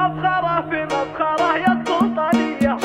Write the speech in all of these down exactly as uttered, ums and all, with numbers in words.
مفخرة في مفخرة يا السلطانية.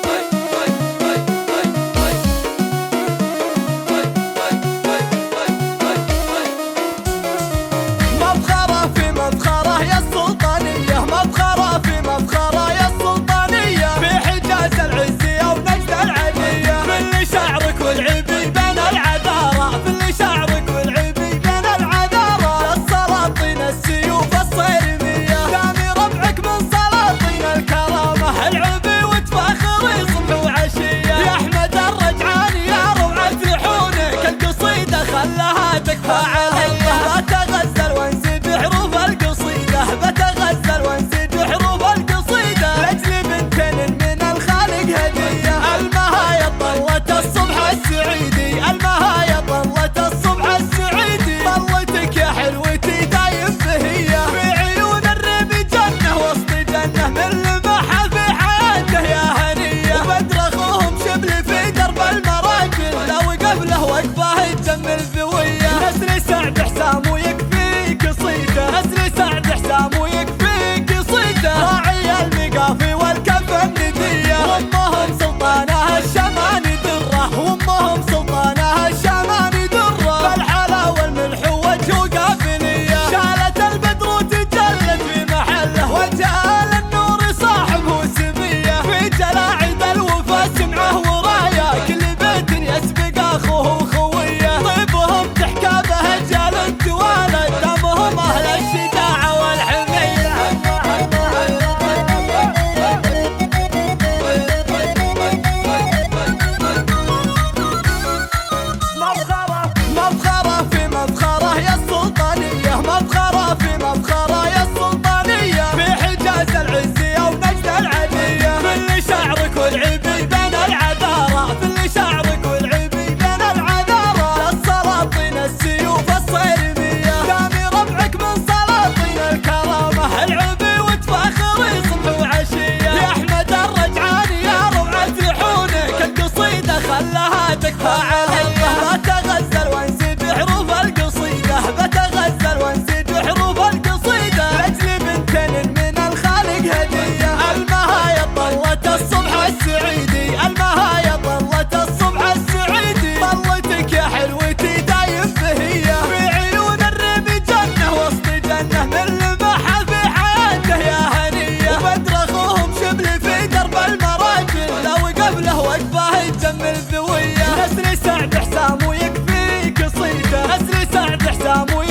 مفخرة في مفخرة يا السلطانية، مفخرة في مفخرة يا السلطانية، في حجاز العزية ونجد العلية، في اللي شعرك والعبي بين العذارى، في اللي شعرك والعبي بين العذارى، السلاطين السيوف الصيرمية، دامي ربعك من سلاطين الكرامة، العبي وتفاخري صبح وعشية، يا أحمد الرجعاني يا روعة لحونك، القصيدة خلها تكفى عليا، بتغزل وانسد حروف القصيدة، بتغزل وانسد حروف القصيدة، لأجل بنت من الخالق هدية، المهايا طلت الصبح السعيدي، المهايا طلت الصبح السعيدي، طلتك يا حلوتي دايم بهية، في عيون الربي جنة وسط جنة، من لمحها في حياته يا هنية، وبدر اخوهم شبل في درب المراجل، لو وقف له وقفه تجمل ذوية، نسر سعد حسام ويكفيك صيته، نسر سعد حسام ويكفيك صيته، راعي المقافي والكف الندية، وامهم سلطانها الشماني دره، وامهم سلطانها الشماني دره، بالحلا والملح وجهه قافلية، شالت البدر وتجلت في محله، وجعل النور صاحبه سمية، في جلاعد الوفا سمعه ورايا، كل بيت يسبق اخوه وخويه، طيبهم تحكى به اجيال توالد، دمهم اهل الشجاعه والحميه. مفخرة مفخرة في مفخرة يا السلطانية، مفخرة في مفخرة يا السلطانية، في حجاز العزية ونجد العلية، في اللي شعرك والعبي بين العذارى، في اللي شعرك والعبي بين العذارى، السلاطين السيوف الصيرمية، دامي ربعك من سلاطين الكرامة، العبي وتفاخري صبح وعشية، يا أحمد الرجعاني يا روعة لحونك، القصيدة خلها تكفى عليا، بتغزل وانسد حروف القصيدة، بتغزل وانسد حروف القصيدة، لأجل بنت من الخالق هدية، المهايا طلت الصبح السعيدي، المهايا طلت الصبح السعيدي، طلتك يا حلوتي دايم بهية، في عيون الربي جنة وسط جنة، من لمحها في حياته يا هنية، وبدر اخوهم شبل في درب المراجل، لو وقف له وقفه تجمل ذوية، نسر سعد حسام ويكفيك صيته، نسر سعد حسام